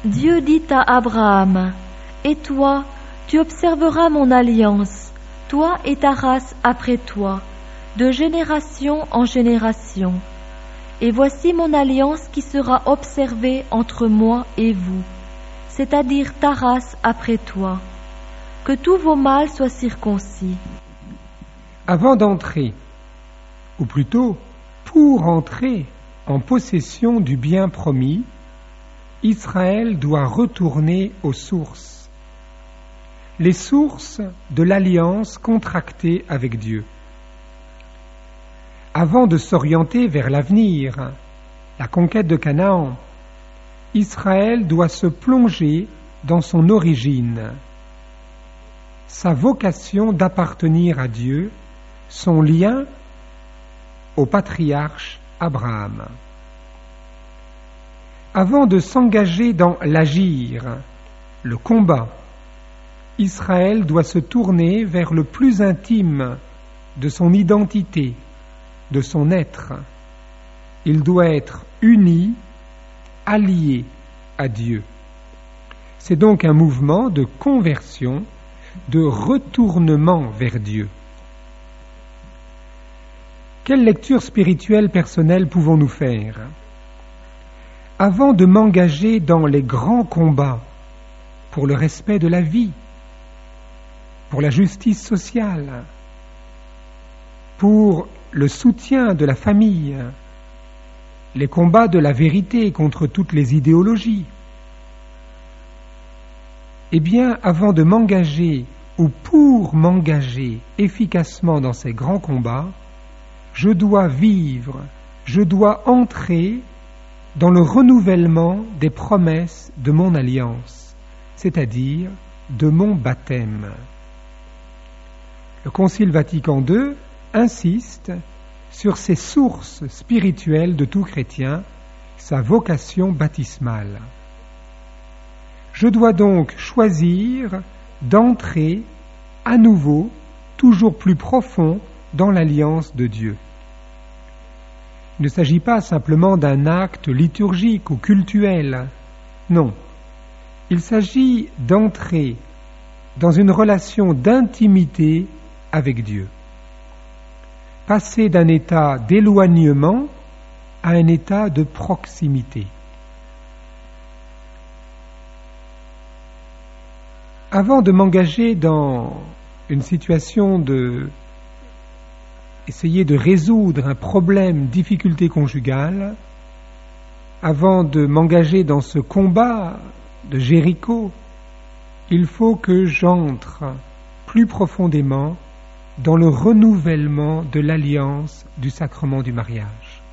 Dieu dit à Abraham, « Et toi, tu observeras mon alliance, toi et ta race après toi, de génération en génération. Et voici mon alliance qui sera observée entre moi et vous, c'est-à-dire ta race après toi. Que tous vos mâles soient circoncis. » Avant d'entrer, ou plutôt pour entrer en possession du bien promis, Israël doit retourner aux sources, les sources de l'alliance contractée avec Dieu. Avant de s'orienter vers l'avenir, la conquête de Canaan, Israël doit se plonger dans son origine, sa vocation d'appartenir à Dieu, son lien au patriarche Abraham. Avant de s'engager dans l'agir, le combat, Israël doit se tourner vers le plus intime de son identité, de son être. Il doit être uni, allié à Dieu. C'est donc un mouvement de conversion, de retournement vers Dieu. Quelle lecture spirituelle personnelle pouvons-nous faire ? Avant de m'engager dans les grands combats pour le respect de la vie, pour la justice sociale, pour le soutien de la famille, les combats de la vérité contre toutes les idéologies, eh bien, avant de m'engager ou pour m'engager efficacement dans ces grands combats, je dois vivre, je dois entrer dans le renouvellement des promesses de mon alliance, c'est-à-dire de mon baptême. Le Concile Vatican II insiste sur ces sources spirituelles de tout chrétien, sa vocation baptismale. Je dois donc choisir d'entrer à nouveau, toujours plus profond, dans l'alliance de Dieu. Il ne s'agit pas simplement d'un acte liturgique ou cultuel, non. Il s'agit d'entrer dans une relation d'intimité avec Dieu. Passer d'un état d'éloignement à un état de proximité. Avant de m'engager dans une situation de essayer de résoudre un problème, difficulté conjugale, avant de m'engager dans ce combat de Jéricho, il faut que j'entre plus profondément dans le renouvellement de l'alliance du sacrement du mariage.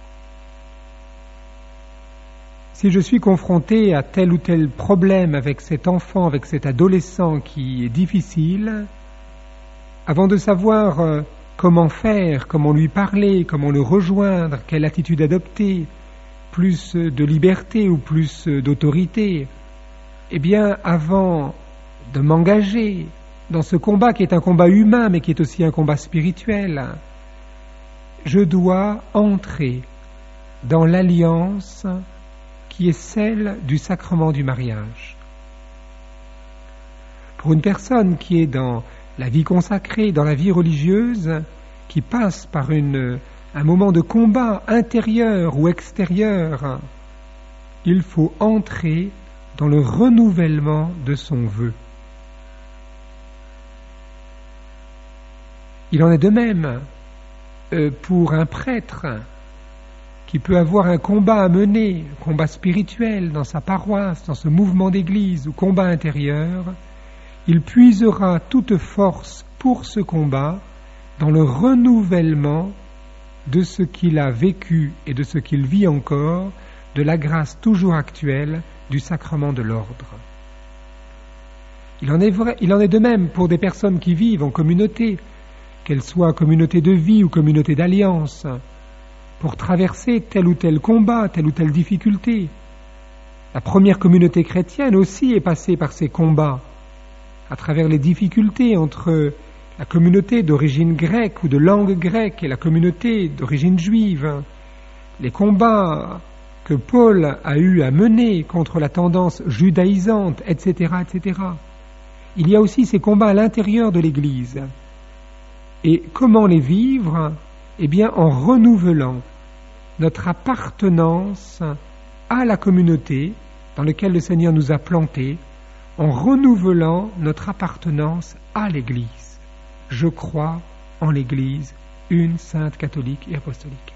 Si je suis confronté à tel ou tel problème avec cet enfant, avec cet adolescent qui est difficile, avant de savoir comment faire, comment lui parler, comment le rejoindre, quelle attitude adopter, plus de liberté ou plus d'autorité, eh bien, avant de m'engager dans ce combat qui est un combat humain mais qui est aussi un combat spirituel, je dois entrer dans l'alliance qui est celle du sacrement du mariage. Pour une personne qui est dans la vie consacrée, dans la vie religieuse, qui passe par un moment de combat intérieur ou extérieur, il faut entrer dans le renouvellement de son vœu. Il en est de même pour un prêtre qui peut avoir un combat à mener, un combat spirituel dans sa paroisse, dans ce mouvement d'église ou combat intérieur. Il puisera toute force pour ce combat dans le renouvellement de ce qu'il a vécu et de ce qu'il vit encore, de la grâce toujours actuelle du sacrement de l'ordre. Il en est de même pour des personnes qui vivent en communauté, qu'elles soient communauté de vie ou communauté d'alliance, pour traverser tel ou tel combat, telle ou telle difficulté. La première communauté chrétienne aussi est passée par ces combats, à travers les difficultés entre la communauté d'origine grecque ou de langue grecque et la communauté d'origine juive, les combats que Paul a eu à mener contre la tendance judaïsante, etc., etc. Il y a aussi ces combats à l'intérieur de l'Église. Et comment les vivre? Eh bien, en renouvelant notre appartenance à la communauté dans laquelle le Seigneur nous a plantés, en renouvelant notre appartenance à l'Église. Je crois en l'Église, une sainte catholique et apostolique.